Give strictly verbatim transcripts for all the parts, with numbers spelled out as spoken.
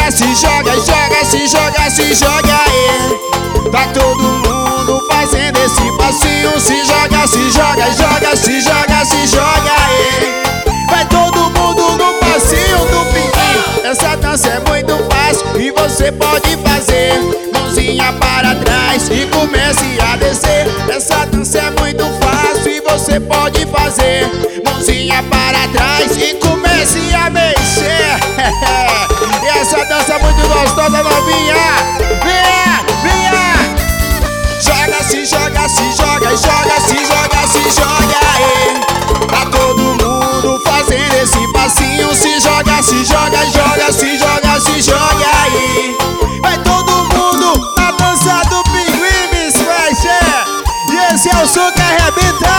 joga, se joga, joga, se joga, se joga aí. Tá todo mundo fazendo esse passinho. Se joga, se joga, joga, se joga, se joga aí. Vai todo mundo no passinho do pinguim. Essa dança é muito fácil e você pode fazer. Mãozinha para trás e comece a descer. Essa dança é muito fácil e você pode fazer. Mãozinha para trás e comece a mexer. E essa dança é muito gostosa, novinha. Venha, venha. Joga, se joga, se joga, joga, se joga, se joga aí. Tá todo mundo fazendo esse passinho. Se joga, se joga, joga, se joga, se joga aí. Vai todo mundo na dança do pinguim, Miss Fashion. E esse é o som que arrebenta.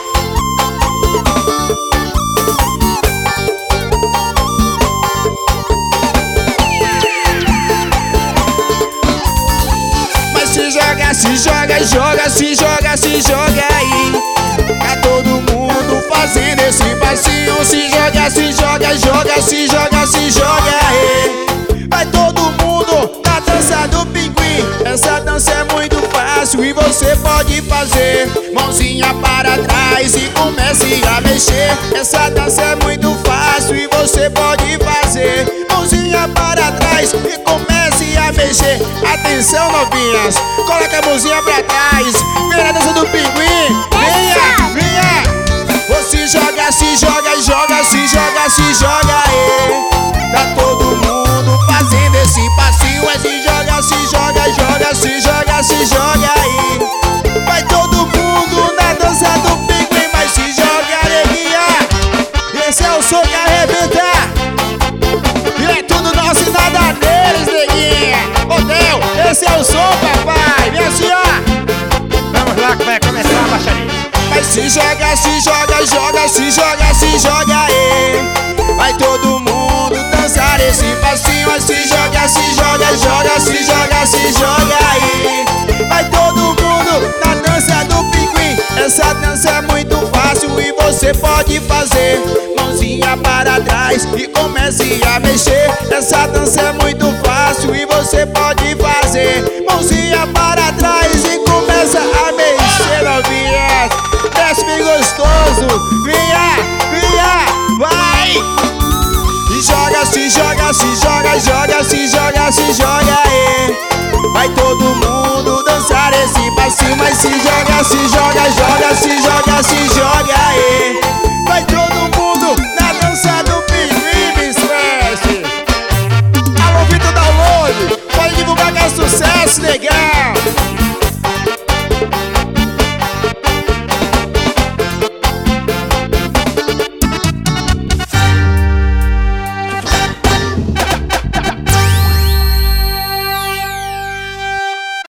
Mas se joga, se joga, joga, se joga, se joga aí. Tá todo mundo fazendo esse passinho. Se joga, se joga, joga, se joga, se joga aí. Vai todo mundo na dança do pinguim. Essa dança é muito fácil e você pode fazer. Mãozinha para trás e comece a mexer. Essa dança é muito fácil e você pode fazer. Mãozinha para trás e comece a mexer. Atenção, novinhas, coloca a mãozinha pra trás. Vem na dança do pinguim. Venha, venha. Você joga, se joga, joga, se joga, se joga aí. Tá todo mundo fazendo esse passinho. É se joga, se joga, joga, se joga, se joga aí. Vai todo mundo na dança do pinguim. Mas se joga, alegria. Esse é o som que arrebenta. E é tudo nosso e nada deles, neguinha. Hotel, esse é o som, papai. Minha senhora. Vamos lá que vai começar a baixaria. Mas se joga, se joga, joga, se joga, se joga aí. Vai todo mundo dançar esse passinho. Se joga, se joga, joga, se joga, se joga aí. Vai todo mundo na dança do pinguim. Essa dança é muito fácil e você pode fazer. Mãozinha para trás e comece a mexer. Essa dança é muito fácil e você pode fazer. Mãozinha para trás e começa a mexer, novinhas. Desce bem gostoso. Vinha, vinha, vai. E joga, se joga, se joga, joga, se joga, se joga aí. Vai todo mundo dançar esse passinho. Mas se joga, se joga, joga, se joga, se joga aí.